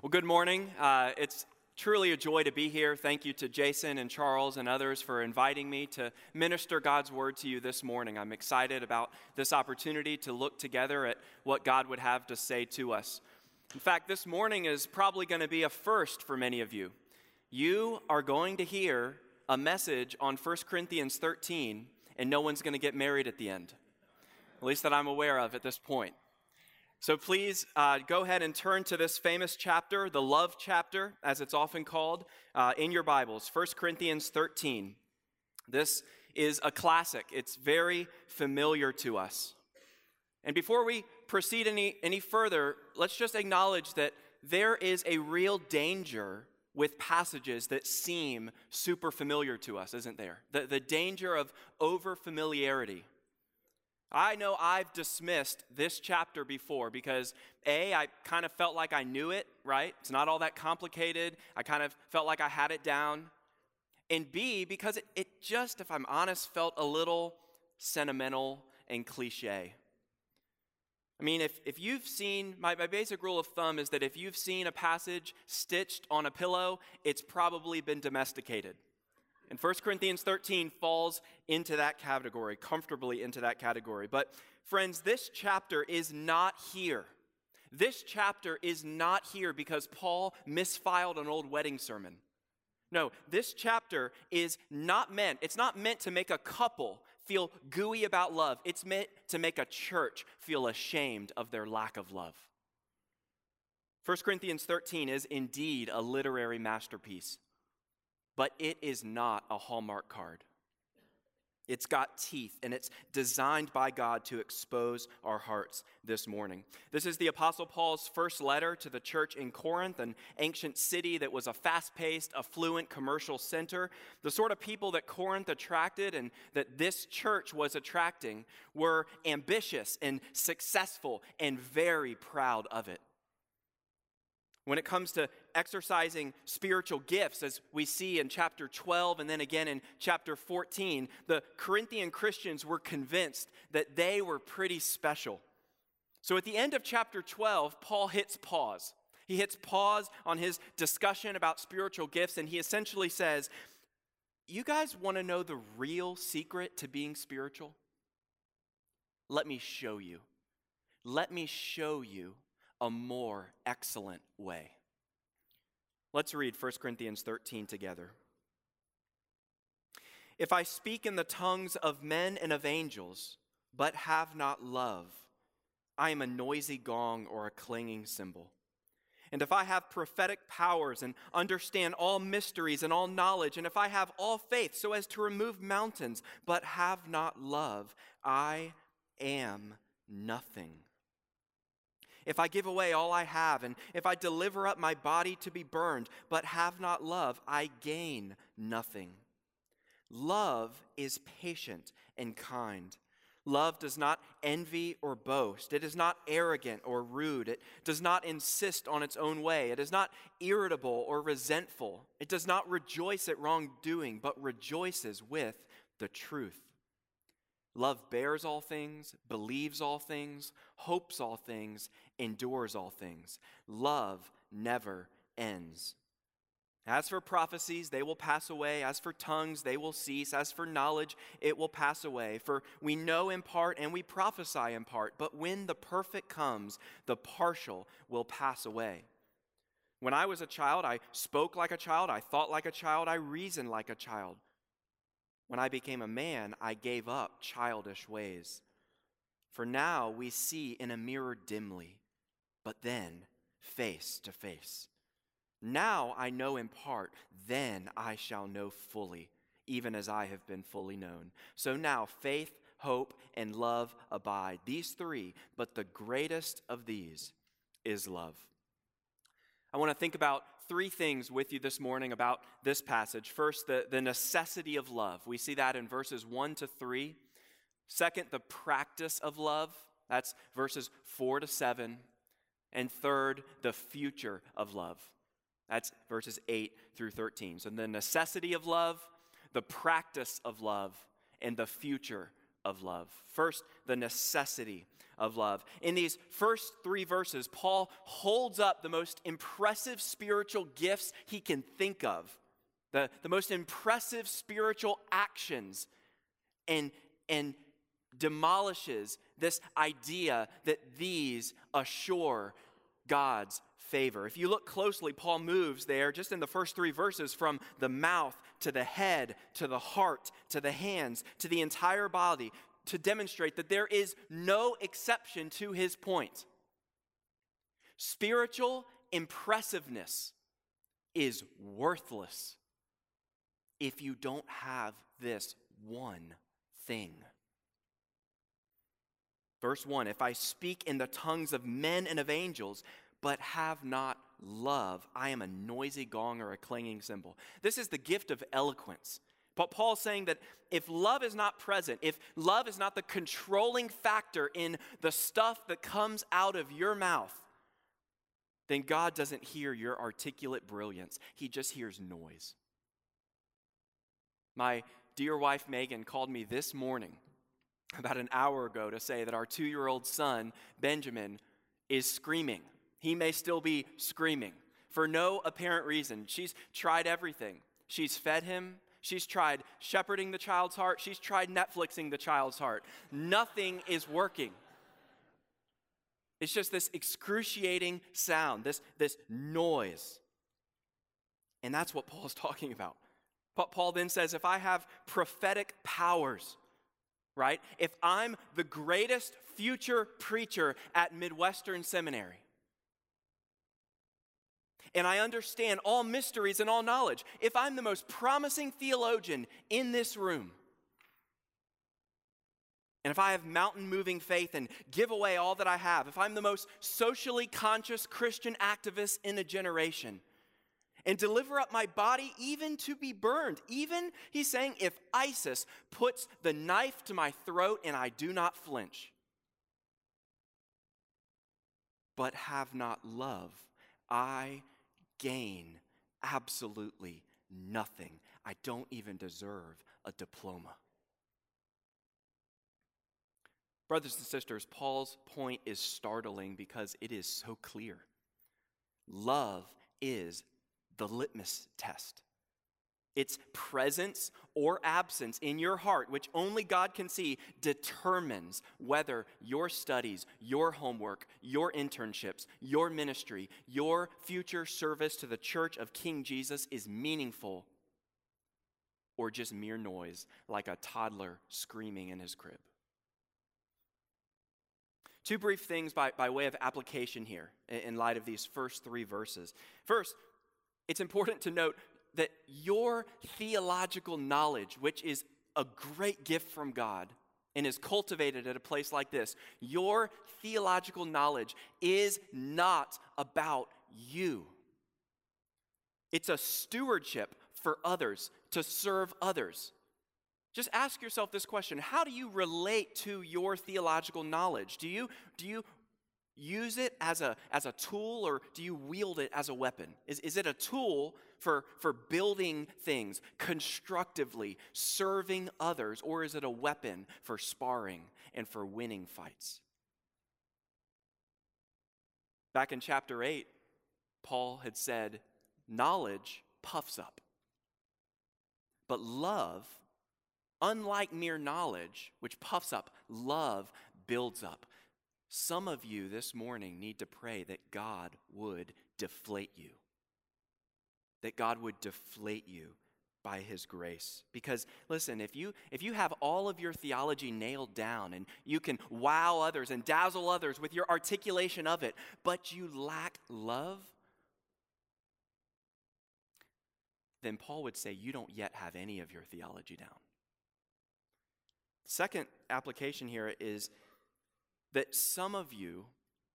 Well, good morning. It's truly a joy to be here. Thank you to Jason and Charles and others for inviting me to minister God's word to you this morning. I'm excited about this opportunity to look together at what God would have to say to us. In fact, this morning is probably going to be a first for many of you. You are going to hear a message on 1 Corinthians 13, and no one's going to get married at the end, at least that I'm aware of at this point. So please go ahead and turn to this famous chapter, the love chapter, as it's often called, in your Bibles, 1 Corinthians 13. This is a classic. It's very familiar to us. And before we proceed any further, let's just acknowledge that there is a real danger with passages that seem super familiar to us, isn't there? The danger of over-familiarity. I know I've dismissed this chapter before because A, I kind of felt like I knew it, right? It's not all that complicated. I kind of felt like I had it down. And B, because it just, if I'm honest, felt a little sentimental and cliche. I mean, if you've seen, my basic rule of thumb is that if you've seen a passage stitched on a pillow, it's probably been domesticated. And 1 Corinthians 13 falls into that category, comfortably into that category. But friends, this chapter is not here. This chapter is not here because Paul misfiled an old wedding sermon. No, this chapter is not meant, it's not meant to make a couple feel gooey about love. It's meant to make a church feel ashamed of their lack of love. 1 Corinthians 13 is indeed a literary masterpiece. But it is not a Hallmark card. It's got teeth, and it's designed by God to expose our hearts this morning. This is the Apostle Paul's first letter to the church in Corinth, an ancient city that was a fast-paced, affluent commercial center. The sort of people that Corinth attracted and that this church was attracting were ambitious and successful and very proud of it. When it comes to exercising spiritual gifts, as we see in chapter 12 and then again in chapter 14, the Corinthian Christians were convinced that they were pretty special. So at the end of chapter 12, Paul hits pause. He hits pause on his discussion about spiritual gifts, and he essentially says, you guys want to know the real secret to being spiritual? Let me show you. Let me show you a more excellent way. Let's read 1 Corinthians 13 together. If I speak in the tongues of men and of angels, but have not love, I am a noisy gong or a clanging cymbal. And if I have prophetic powers and understand all mysteries and all knowledge, and if I have all faith so as to remove mountains, but have not love, I am nothing. If I give away all I have, and if I deliver up my body to be burned, but have not love, I gain nothing. Love is patient and kind. Love does not envy or boast. It is not arrogant or rude. It does not insist on its own way. It is not irritable or resentful. It does not rejoice at wrongdoing, but rejoices with the truth. Love bears all things, believes all things, hopes all things, endures all things. Love never ends. As for prophecies, they will pass away. As for tongues, they will cease. As for knowledge, it will pass away. For we know in part and we prophesy in part. But when the perfect comes, the partial will pass away. When I was a child, I spoke like a child. I thought like a child. I reasoned like a child. When I became a man, I gave up childish ways. For now we see in a mirror dimly, but then face to face. Now I know in part, then I shall know fully, even as I have been fully known. So now faith, hope, and love abide. These three, but the greatest of these is love. I want to think about three things with you this morning about this passage. First, the necessity of love. We see that in verses 1 to 3. Second, the practice of love. That's verses 4 to 7. And third, the future of love. That's verses 8 through 13. So the necessity of love, the practice of love, and the future of love. First, the necessity of love. In these first 3 verses, Paul holds up the most impressive spiritual gifts he can think of, the most impressive spiritual actions, and demolishes this idea that these assure God's favor. If you look closely, Paul moves there just in the first 3 verses from the mouth to the head, to the heart, to the hands, to the entire body, to demonstrate that there is no exception to his point. Spiritual impressiveness is worthless if you don't have this one thing. Verse 1, if I speak in the tongues of men and of angels, but have not love, I am a noisy gong or a clanging cymbal. This is the gift of eloquence. But Paul's saying that if love is not present, if love is not the controlling factor in the stuff that comes out of your mouth, then God doesn't hear your articulate brilliance. He just hears noise. My dear wife Megan called me this morning about an hour ago to say that our 2-year-old son, Benjamin, is screaming. He may still be screaming for no apparent reason. She's tried everything. She's fed him. She's tried shepherding the child's heart. She's tried Netflixing the child's heart. Nothing is working. It's just this excruciating sound, this noise. And that's what Paul's talking about. Paul then says, if I have prophetic powers, right? If I'm the greatest future preacher at Midwestern Seminary, and I understand all mysteries and all knowledge, if I'm the most promising theologian in this room, and if I have mountain-moving faith and give away all that I have, if I'm the most socially conscious Christian activist in a generation, and deliver up my body even to be burned, even, he's saying, if ISIS puts the knife to my throat and I do not flinch, but have not love, I gain absolutely nothing. I don't even deserve a diploma. Brothers and sisters, Paul's point is startling because it is so clear. Love is the litmus test. Its presence or absence in your heart, which only God can see, determines whether your studies, your homework, your internships, your ministry, your future service to the church of King Jesus is meaningful or just mere noise, like a toddler screaming in his crib. 2 brief things by way of application here in light of these first 3 verses. First, it's important to note that your theological knowledge, which is a great gift from God and is cultivated at a place like this, your theological knowledge is not about you. It's a stewardship for others, to serve others. Just ask yourself this question: how do you relate to your theological knowledge? Do you use it as a tool, or do you wield it as a weapon? Is it a tool for building things constructively, serving others, or is it a weapon for sparring and for winning fights? Back in chapter 8, Paul had said, knowledge puffs up, but love, unlike mere knowledge, which puffs up, love builds up. Some of you this morning need to pray that God would deflate you. That God would deflate you by his grace. Because listen, if you have all of your theology nailed down and you can wow others and dazzle others with your articulation of it, but you lack love, then Paul would say you don't yet have any of your theology down. Second application here is that some of you,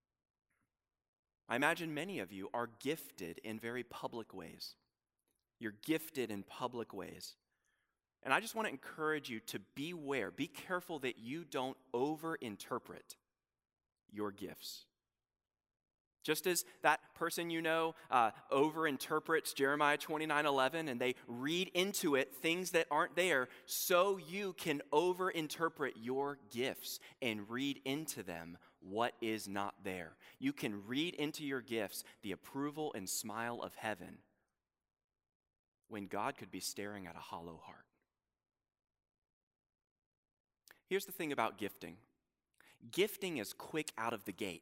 I imagine many of you, are gifted in very public ways. You're gifted in public ways. And I just want to encourage you to beware, be careful that you don't overinterpret your gifts. Just as that person you know overinterprets Jeremiah 29:11 and they read into it things that aren't there, so you can overinterpret your gifts and read into them what is not there. You can read into your gifts the approval and smile of heaven when God could be staring at a hollow heart. Here's the thing about gifting. Gifting is quick out of the gate.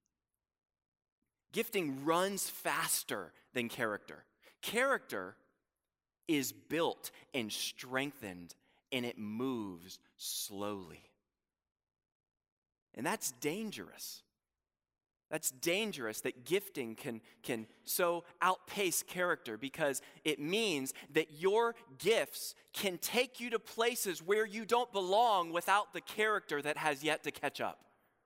Gifting runs faster than character. Character is built and strengthened, and it moves slowly. And that's dangerous. That's dangerous that gifting can so outpace character, because it means that your gifts can take you to places where you don't belong without the character that has yet to catch up.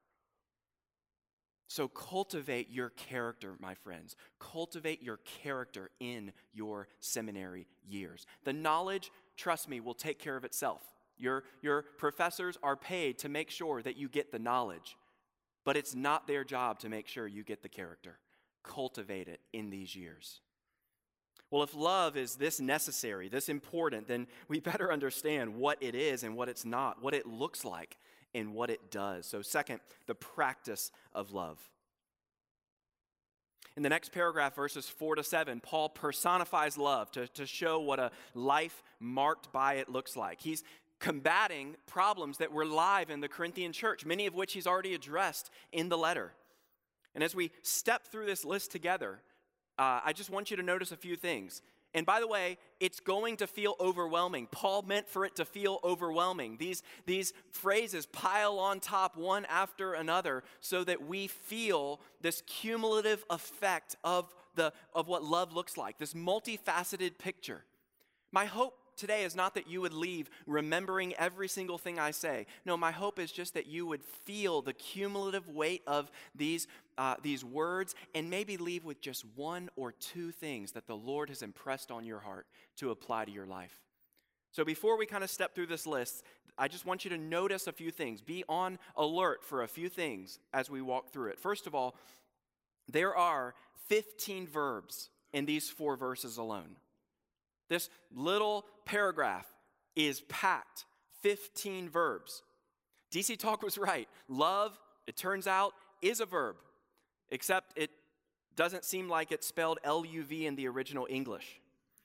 So cultivate your character, my friends. Cultivate your character in your seminary years. The knowledge, trust me, will take care of itself. Your professors are paid to make sure that you get the knowledge, but it's not their job to make sure you get the character. Cultivate it in these years. Well, if love is this necessary, this important, then we better understand what it is and what it's not, what it looks like and what it does. So second, the practice of love. In the next paragraph, verses 4-7, Paul personifies love to show what a life marked by it looks like. He's combating problems that were live in the Corinthian church, many of which he's already addressed in the letter. And as we step through this list together, I just want you to notice a few things. And by the way, it's going to feel overwhelming. Paul meant for it to feel overwhelming. These phrases pile on top one after another so that we feel this cumulative effect of what love looks like, this multifaceted picture. My hope today is not that you would leave remembering every single thing I say. No, my hope is just that you would feel the cumulative weight of these words, and maybe leave with just one or two things that the Lord has impressed on your heart to apply to your life. So before we kind of step through this list, I just want you to notice a few things. Be on alert for a few things as we walk through it. First of all, there are 15 verbs in these 4 verses alone. This little paragraph is packed, 15 verbs. DC Talk was right. Love, it turns out, is a verb, except it doesn't seem like it's spelled L-U-V in the original English.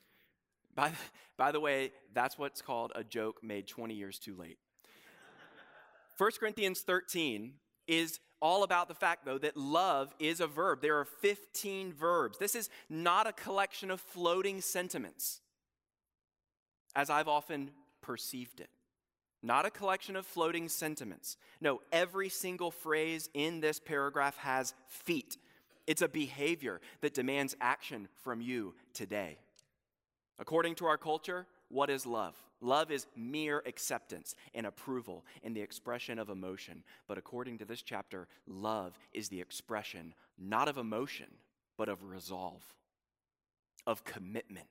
By the way, that's what's called a joke made 20 years too late. 1 Corinthians 13 is all about the fact, though, that love is a verb. There are 15 verbs. This is not a collection of floating sentiments, as I've often perceived it. Not a collection of floating sentiments. No, every single phrase in this paragraph has feet. It's a behavior that demands action from you today. According to our culture, what is love? Love is mere acceptance and approval and the expression of emotion. But according to this chapter, love is the expression not of emotion, but of resolve, of commitment.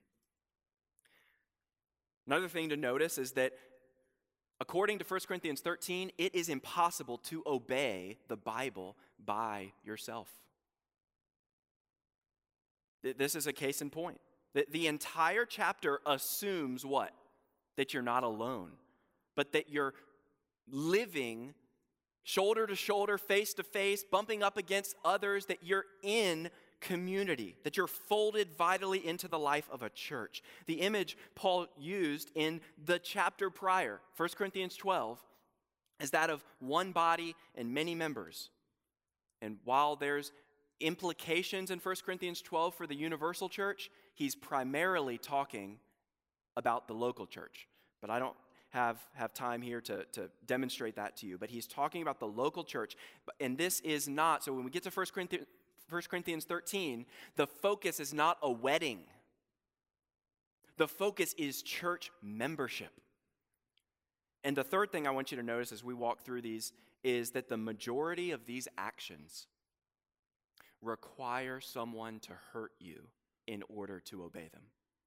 Another thing to notice is that according to 1 Corinthians 13, it is impossible to obey the Bible by yourself. This is a case in point. The entire chapter assumes what? That you're not alone, but that you're living shoulder to shoulder, face to face, bumping up against others, that you're in community, that you're folded vitally into the life of a church. The image Paul used in the chapter prior, 1 Corinthians 12, is that of one body and many members. And while there's implications in 1 Corinthians 12 for the universal church, he's primarily talking about the local church. But I don't have time here to demonstrate that to you. But he's talking about the local church. And this is not, so when we get to 1 Corinthians 13, the focus is not a wedding. The focus is church membership. And the third thing I want you to notice as we walk through these is that the majority of these actions require someone to hurt you in order to obey them.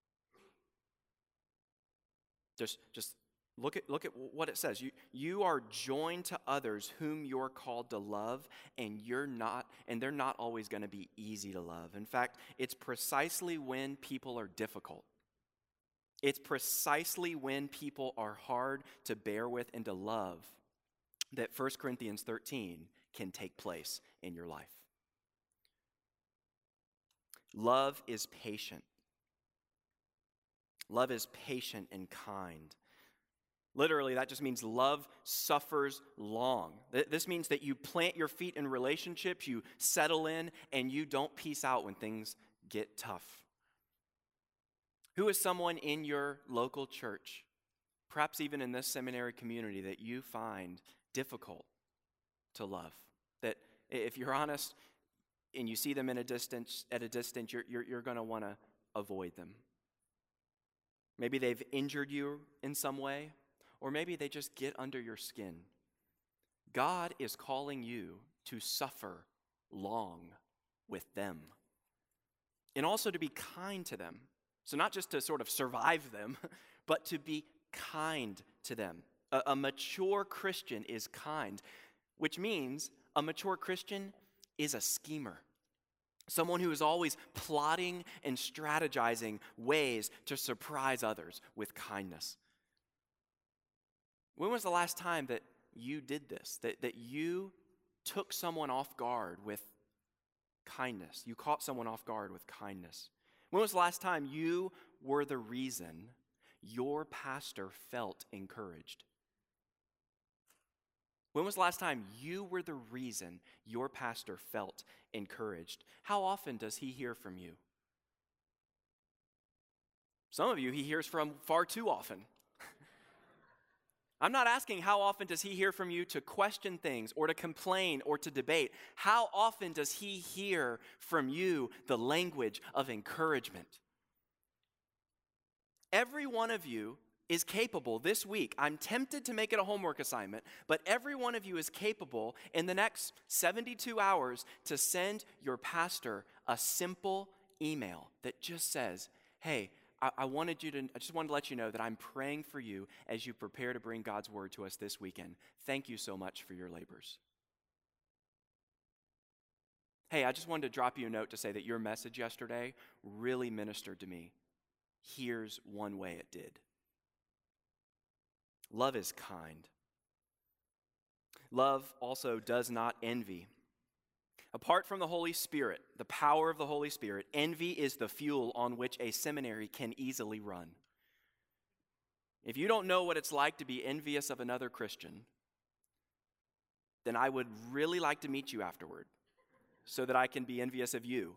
Just look at what it says. You are joined to others whom you're called to love, and they're not always going to be easy to love. In fact, it's precisely when people are difficult. It's precisely when people are hard to bear with and to love that 1 Corinthians 13 can take place in your life. Love is patient. Love is patient and kind. Literally, that just means love suffers long. This means that you plant your feet in relationships, you settle in, and you don't peace out when things get tough. Who is someone in your local church, perhaps even in this seminary community, that you find difficult to love? That if you're honest and you see them at a distance, you're going to want to avoid them. Maybe they've injured you in some way, or maybe they just get under your skin. God is calling you to suffer long with them, and also to be kind to them. So not just to sort of survive them, but to be kind to them. A mature Christian is kind, which means a mature Christian is a schemer. Someone who is always plotting and strategizing ways to surprise others with kindness. When was the last time that you did this? That you took someone off guard with kindness? You caught someone off guard with kindness. When was the last time you were the reason your pastor felt encouraged? When was the last time you were the reason your pastor felt encouraged? How often does he hear from you? Some of you he hears from far too often. I'm not asking how often does he hear from you to question things or to complain or to debate. How often does he hear from you the language of encouragement? Every one of you is capable this week. I'm tempted to make it a homework assignment, but every one of you is capable in the next 72 hours to send your pastor a simple email that just says, hey, I just wanted to let you know that I'm praying for you as you prepare to bring God's word to us this weekend. Thank you so much for your labors. Hey, I just wanted to drop you a note to say that your message yesterday really ministered to me. Here's one way it did. Love is kind. Love also does not envy. Apart from the Holy Spirit, the power of the Holy Spirit, envy is the fuel on which a seminary can easily run. If you don't know what it's like to be envious of another Christian, then I would really like to meet you afterward so that I can be envious of you.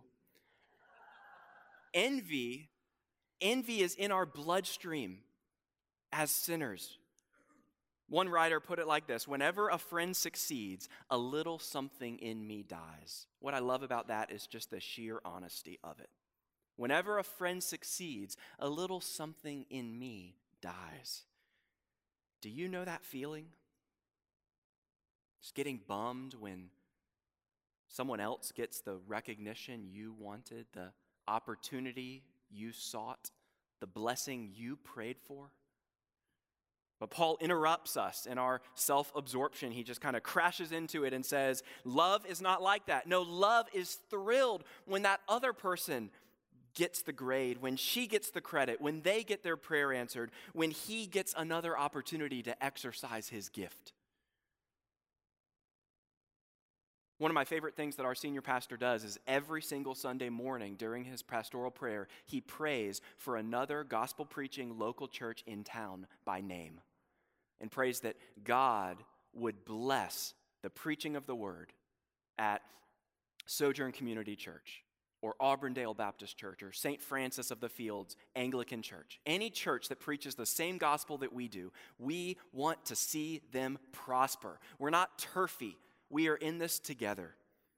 Envy is in our bloodstream as sinners. One writer put it like this: whenever a friend succeeds, a little something in me dies. What I love about that is just the sheer honesty of it. Whenever a friend succeeds, a little something in me dies. Do you know that feeling? Just getting bummed when someone else gets the recognition you wanted, the opportunity you sought, the blessing you prayed for. But Paul interrupts us in our self-absorption. He just kind of crashes into it and says, love is not like that. No, love is thrilled when that other person gets the grade, when she gets the credit, when they get their prayer answered, when he gets another opportunity to exercise his gift. One of my favorite things that our senior pastor does is every single Sunday morning during his pastoral prayer, he prays for another gospel-preaching local church in town by name and prays that God would bless the preaching of the word at Sojourn Community Church or Auburndale Baptist Church or St. Francis of the Fields Anglican Church. Any church that preaches the same gospel that we do, we want to see them prosper. We're not turfy. We are in this together.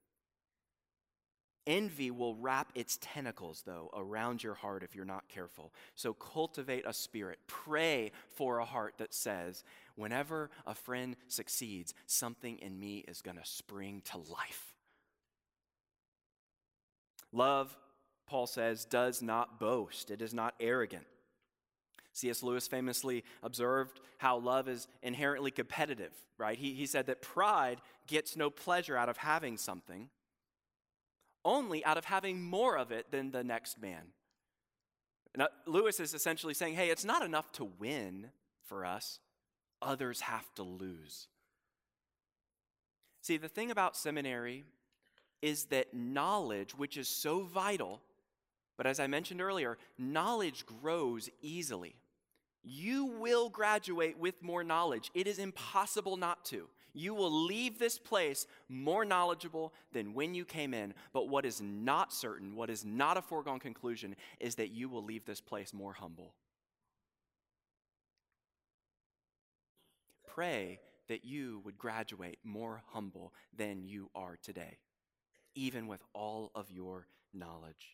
Envy will wrap its tentacles, though, around your heart if you're not careful. So cultivate a spirit. Pray for a heart that says, whenever a friend succeeds, something in me is going to spring to life. Love, Paul says, does not boast. It is not arrogant. C.S. Lewis famously observed how love is inherently competitive, right? He said that pride gets no pleasure out of having something, only out of having more of it than the next man. Now, Lewis is essentially saying, hey, it's not enough to win for us. Others have to lose. See, the thing about seminary is that knowledge, which is so vital, but as I mentioned earlier, knowledge grows easily. You will graduate with more knowledge. It is impossible not to. You will leave this place more knowledgeable than when you came in. But what is not certain, what is not a foregone conclusion, is that you will leave this place more humble. Pray that you would graduate more humble than you are today, even with all of your knowledge.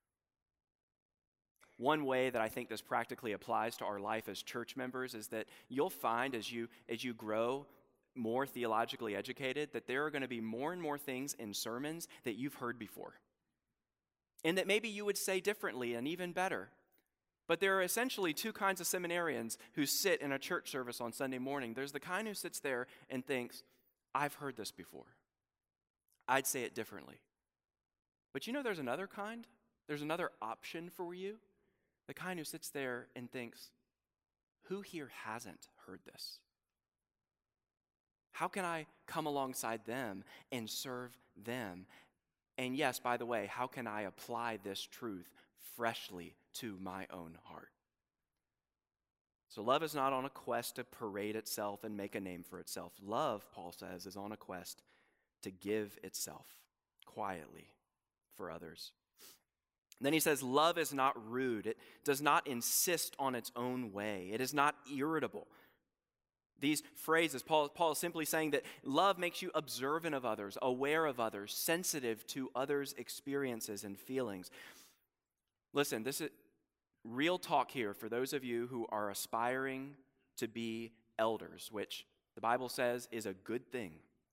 One way that I think this practically applies to our life as church members is that you'll find as you grow more theologically educated that there are going to be more and more things in sermons that you've heard before, and that maybe you would say differently and even better. But there are essentially two kinds of seminarians who sit in a church service on Sunday morning. There's the kind who sits there and thinks, I've heard this before. I'd say it differently. But you know there's another kind? There's another option for you. The kind who sits there and thinks, who here hasn't heard this? How can I come alongside them and serve them? And yes, by the way, how can I apply this truth freshly to my own heart? So love is not on a quest to parade itself and make a name for itself. Love, Paul says, is on a quest to give itself quietly for others. Then he says, love is not rude. It does not insist on its own way. It is not irritable. These phrases, Paul is simply saying that love makes you observant of others, aware of others, sensitive to others' experiences and feelings. Listen, this is real talk here for those of you who are aspiring to be elders, which the Bible says is a good thing.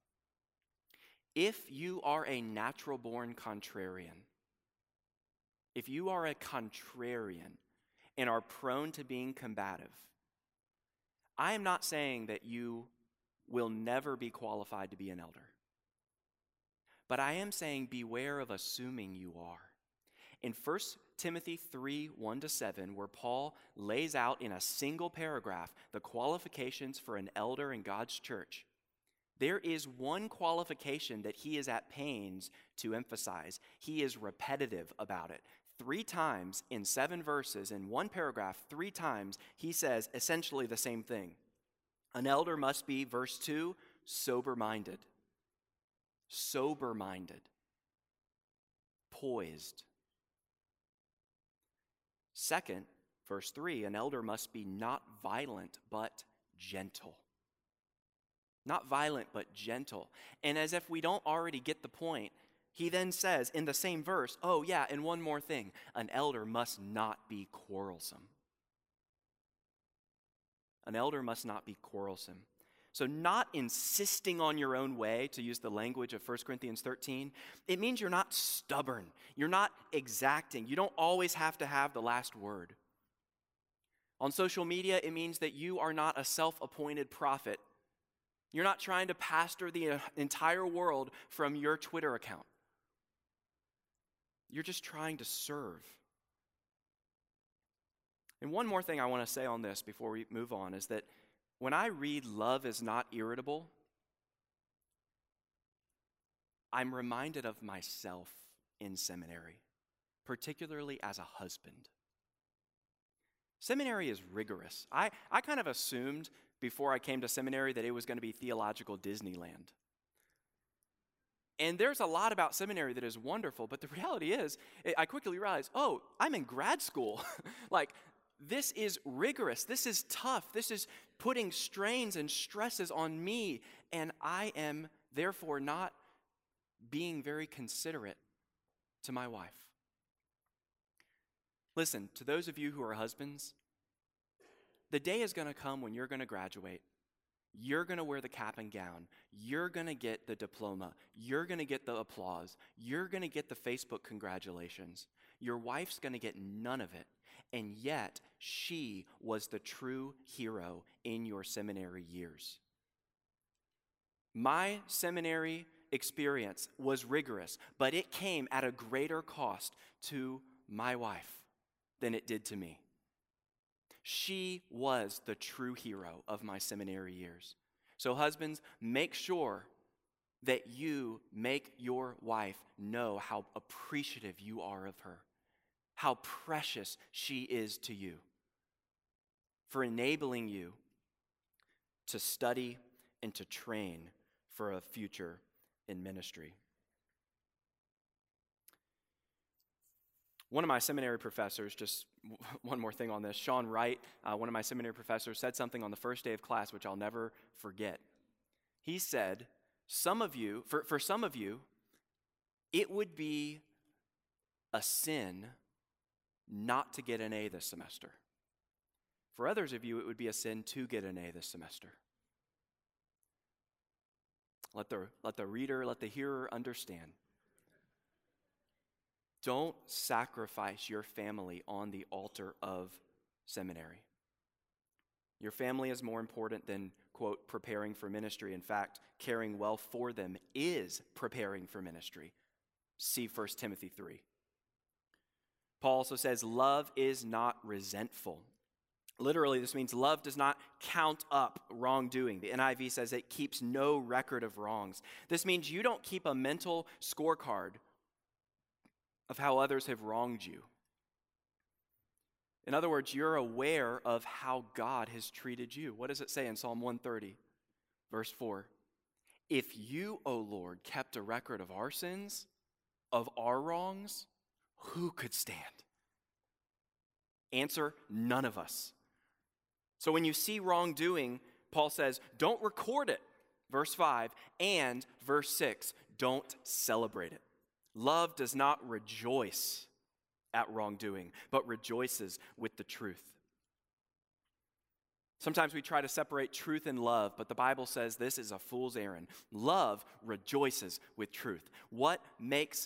If you are a natural-born contrarian, if you are a contrarian and are prone to being combative, I am not saying that you will never be qualified to be an elder. But I am saying beware of assuming you are. In 1 Timothy 3, 1-7, where Paul lays out in a single paragraph the qualifications for an elder in God's church, there is one qualification that he is at pains to emphasize. He is repetitive about it. 3 times in 7 verses, in one paragraph, 3 times, he says essentially the same thing. An elder must be, verse 2, sober-minded. Sober-minded. Poised. Second, verse 3, an elder must be not violent, but gentle. Not violent, but gentle. And as if we don't already get the point, he then says in the same verse, oh yeah, and one more thing, an elder must not be quarrelsome. An elder must not be quarrelsome. So not insisting on your own way, to use the language of 1 Corinthians 13, it means you're not stubborn. You're not exacting. You don't always have to have the last word. On social media, it means that you are not a self-appointed prophet. You're not trying to pastor the entire world from your Twitter account. You're just trying to serve. And one more thing I want to say on this before we move on is that when I read love is not irritable, I'm reminded of myself in seminary, particularly as a husband. Seminary is rigorous. I kind of assumed before I came to seminary that it was going to be theological Disneyland. And there's a lot about seminary that is wonderful, but the reality is, I quickly realized, oh, I'm in grad school. Like, this is rigorous. This is tough. This is putting strains and stresses on me, and I am therefore not being very considerate to my wife. Listen, to those of you who are husbands, the day is going to come when you're going to graduate. You're going to wear the cap and gown. You're going to get the diploma. You're going to get the applause. You're going to get the Facebook congratulations. Your wife's going to get none of it. And yet, she was the true hero in your seminary years. My seminary experience was rigorous, but it came at a greater cost to my wife than it did to me. She was the true hero of my seminary years. So husbands, make sure that you make your wife know how appreciative you are of her, how precious she is to you, for enabling you to study and to train for a future in ministry. One of my seminary professors, just one more thing on this, Sean Wright, one of my seminary professors, said something on the first day of class which I'll never forget. He said, for some of you, it would be a sin not to get an A this semester. For others of you, it would be a sin to get an A this semester. Let the reader, let the hearer understand. Don't sacrifice your family on the altar of seminary. Your family is more important than, quote, preparing for ministry. In fact, caring well for them is preparing for ministry. See 1 Timothy 3. Paul also says, love is not resentful. Literally, this means love does not count up wrongdoing. The NIV says it keeps no record of wrongs. This means you don't keep a mental scorecard of how others have wronged you. In other words, you're aware of how God has treated you. What does it say in Psalm 130, verse 4? If you, O Lord, kept a record of our sins, of our wrongs, who could stand? Answer, none of us. So when you see wrongdoing, Paul says, don't record it, verse 5, and verse 6, don't celebrate it. Love does not rejoice at wrongdoing, but rejoices with the truth. Sometimes we try to separate truth and love, but the Bible says this is a fool's errand. Love rejoices with truth. What makes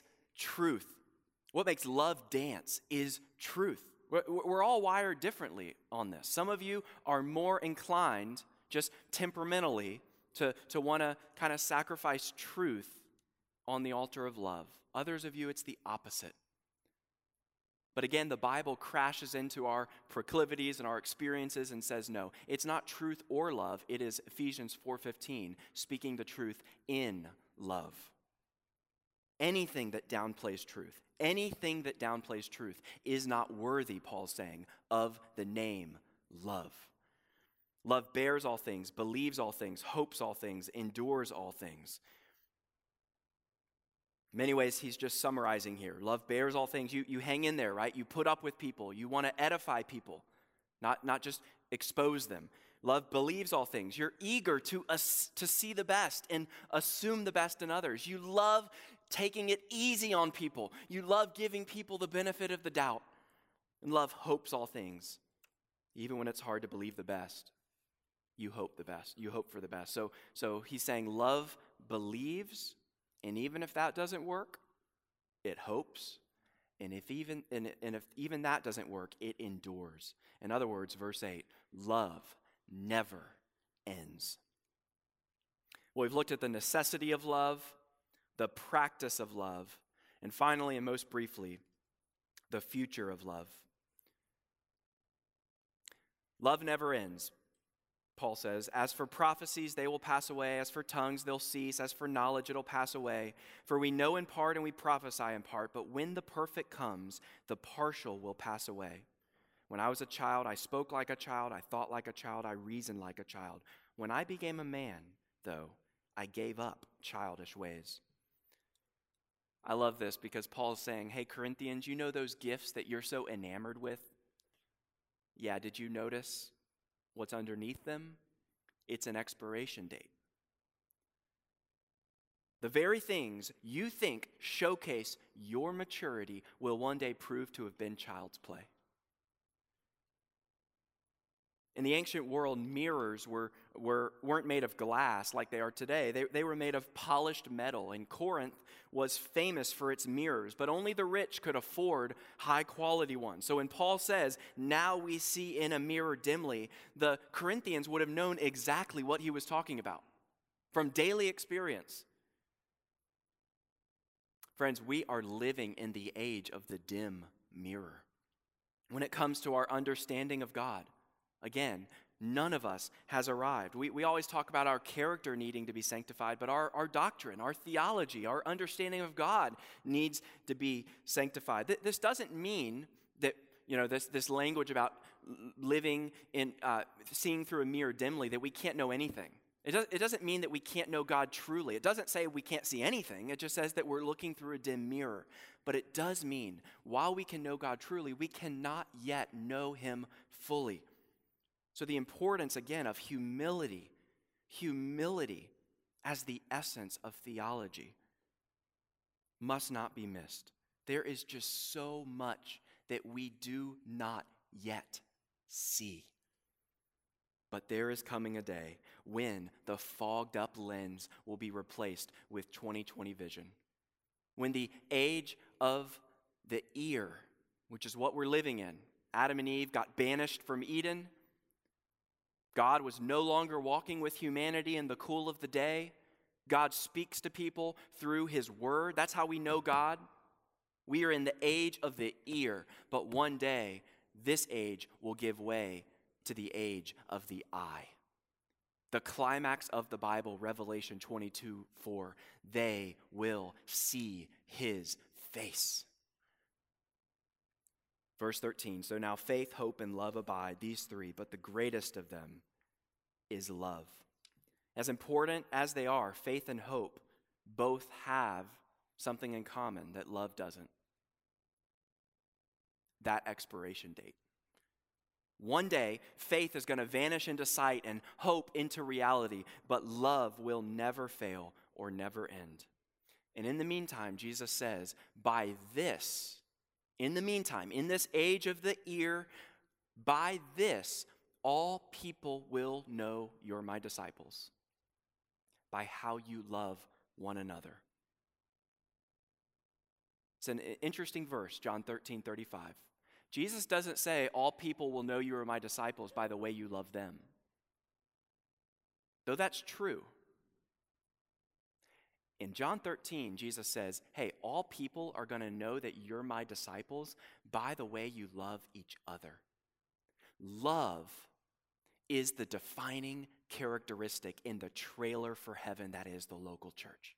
love dance is truth. We're all wired differently on this. Some of you are more inclined, just temperamentally, to want to kind of sacrifice truth on the altar of love. Others of you, it's the opposite. But again, the Bible crashes into our proclivities and our experiences and says, no, it's not truth or love. It is Ephesians 4:15, speaking the truth in love. Anything that downplays truth is not worthy, Paul's saying, of the name love. Love bears all things, believes all things, hopes all things, endures all things. In many ways, he's just summarizing here. Love bears all things. You hang in there, right? You put up with people. You want to edify people, not just expose them. Love believes all things. You're eager to see the best and assume the best in others. You love taking it easy on people. You love giving people the benefit of the doubt. And love hopes all things. Even when it's hard to believe the best, you hope the best. You hope for the best. So he's saying love believes, and even if that doesn't work, it hopes. And if even that doesn't work, it endures. In other words, verse 8, love never ends. Well, we've looked at the necessity of love, the practice of love, and finally, and most briefly, the future of love. Love never ends, Paul says. As for prophecies, they will pass away. As for tongues, they'll cease. As for knowledge, it'll pass away. For we know in part and we prophesy in part, but when the perfect comes, the partial will pass away. When I was a child, I spoke like a child, I thought like a child, I reasoned like a child. When I became a man, though, I gave up childish ways. I love this because Paul's saying, hey, Corinthians, you know those gifts that you're so enamored with? Yeah, did you notice what's underneath them? It's an expiration date. The very things you think showcase your maturity will one day prove to have been child's play. In the ancient world, mirrors weren't made of glass like they are today. They were made of polished metal, and Corinth was famous for its mirrors, but only the rich could afford high-quality ones. So when Paul says, now we see in a mirror dimly, the Corinthians would have known exactly what he was talking about from daily experience. Friends, we are living in the age of the dim mirror when it comes to our understanding of God. Again, None of us has arrived. We always talk about our character needing to be sanctified, but our doctrine, our theology, our understanding of God needs to be sanctified. This doesn't mean that, this language about living in, seeing through a mirror dimly, that we can't know anything. It doesn't mean that we can't know God truly. It doesn't say we can't see anything. It just says that we're looking through a dim mirror. But it does mean, while we can know God truly, we cannot yet know him fully. So the importance, again, of humility as the essence of theology, must not be missed. There is just so much that we do not yet see. But there is coming a day when the fogged up lens will be replaced with 20/20 vision. When the age of the ear, which is what we're living in, Adam and Eve got banished from Eden. God was no longer walking with humanity in the cool of the day. God speaks to people through his word. That's how we know God. We are in the age of the ear, but one day this age will give way to the age of the eye. The climax of the Bible, Revelation 22:4, they will see his face. Verse 13, so now faith, hope, and love abide, these three, but the greatest of them is love. As important as they are, faith and hope both have something in common that love doesn't. That expiration date. One day, faith is going to vanish into sight and hope into reality, but love will never fail or never end. And in the meantime, Jesus says, by this, in the meantime, in this age of the ear, by this, all people will know you're my disciples, by how you love one another. It's an interesting verse, John 13:35. Jesus doesn't say all people will know you are my disciples by the way you love them. Though that's true. In John 13, Jesus says, hey, all people are going to know that you're my disciples by the way you love each other. Love is the defining characteristic in the trailer for heaven that is the local church.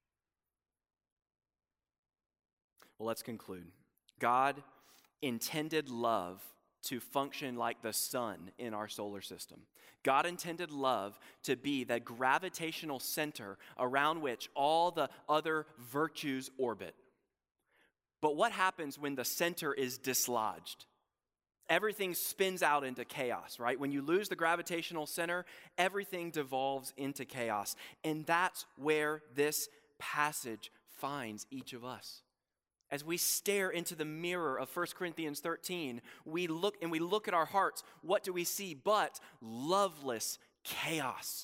Well, let's conclude. God intended love to function like the sun in our solar system. God intended love to be the gravitational center around which all the other virtues orbit. But what happens when the center is dislodged? Everything spins out into chaos, right? When you lose the gravitational center, everything devolves into chaos. And that's where this passage finds each of us. As we stare into the mirror of 1 Corinthians 13, we look at our hearts. What do we see but loveless chaos?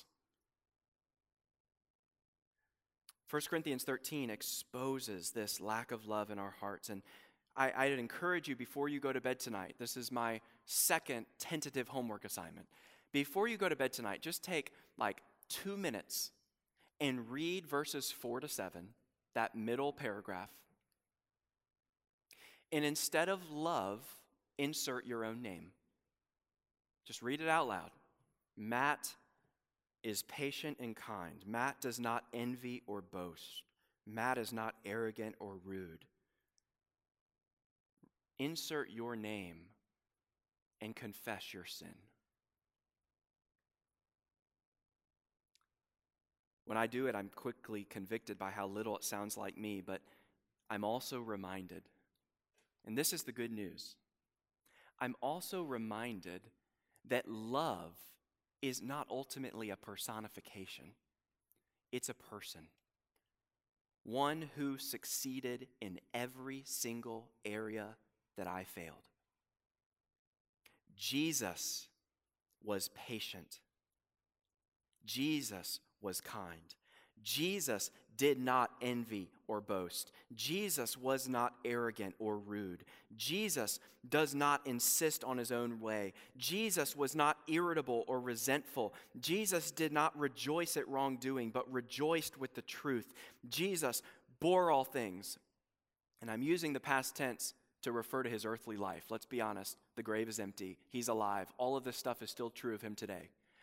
1 Corinthians 13 exposes this lack of love in our hearts. And I'd encourage you before you go to bed tonight, this is my second tentative homework assignment. Before you go to bed tonight, just take like 2 minutes and read verses 4-7, that middle paragraph. And instead of love, insert your own name. Just read it out loud. Matt is patient and kind. Matt does not envy or boast. Matt is not arrogant or rude. Insert your name and confess your sin. When I do it, I'm quickly convicted by how little it sounds like me, but I'm also reminded. And this is the good news. I'm also reminded that love is not ultimately a personification. It's a person. One who succeeded in every single area that I failed. Jesus was patient. Jesus was kind. Jesus did not envy or boast. Jesus was not arrogant or rude. Jesus does not insist on his own way. Jesus was not irritable or resentful. Jesus did not rejoice at wrongdoing, but rejoiced with the truth. Jesus bore all things. And I'm using the past tense to refer to his earthly life. Let's be honest. The grave is empty. He's alive. All of this stuff is still true of him today.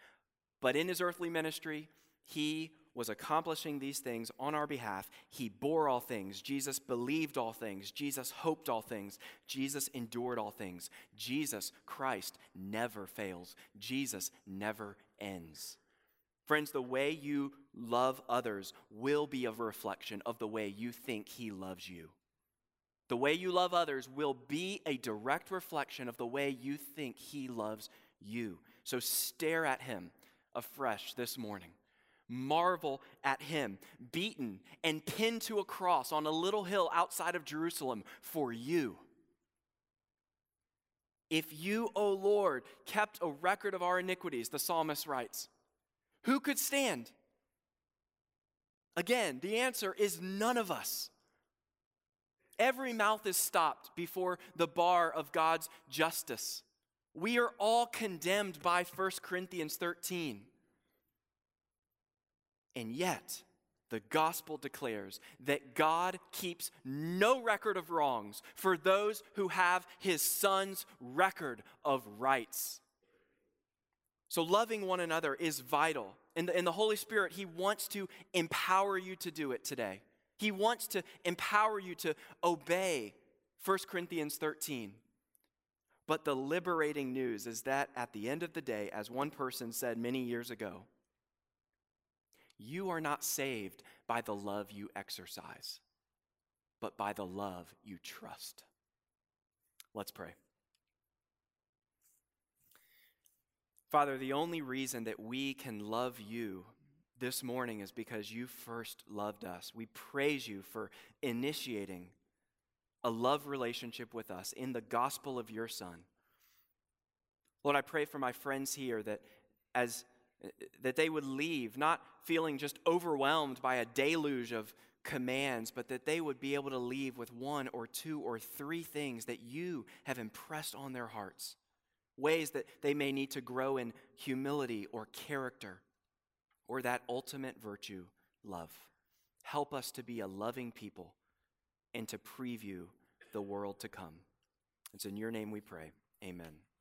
But in his earthly ministry, he was accomplishing these things on our behalf. He bore all things. Jesus believed all things. Jesus hoped all things. Jesus endured all things. Jesus Christ never fails. Jesus never ends. Friends, the way you love others will be a reflection of the way you think he loves you. The way you love others will be a direct reflection of the way you think he loves you. So stare at him afresh this morning. Marvel at him, beaten and pinned to a cross on a little hill outside of Jerusalem for you. If you, O Lord, kept a record of our iniquities, the psalmist writes, who could stand? Again, the answer is none of us. Every mouth is stopped before the bar of God's justice. We are all condemned by 1 Corinthians 13. And yet, the gospel declares that God keeps no record of wrongs for those who have his Son's record of rights. So loving one another is vital. And the Holy Spirit, he wants to empower you to do it today. He wants to empower you to obey 1 Corinthians 13. But the liberating news is that at the end of the day, as one person said many years ago, you are not saved by the love you exercise, but by the love you trust. Let's pray. Father, the only reason that we can love you this morning is because you first loved us. We praise you for initiating a love relationship with us in the gospel of your Son. Lord, I pray for my friends here that they would leave not feeling just overwhelmed by a deluge of commands, but that they would be able to leave with one or two or three things that you have impressed on their hearts. Ways that they may need to grow in humility or character or that ultimate virtue, love. Help us to be a loving people and to preview the world to come. It's in your name we pray. Amen.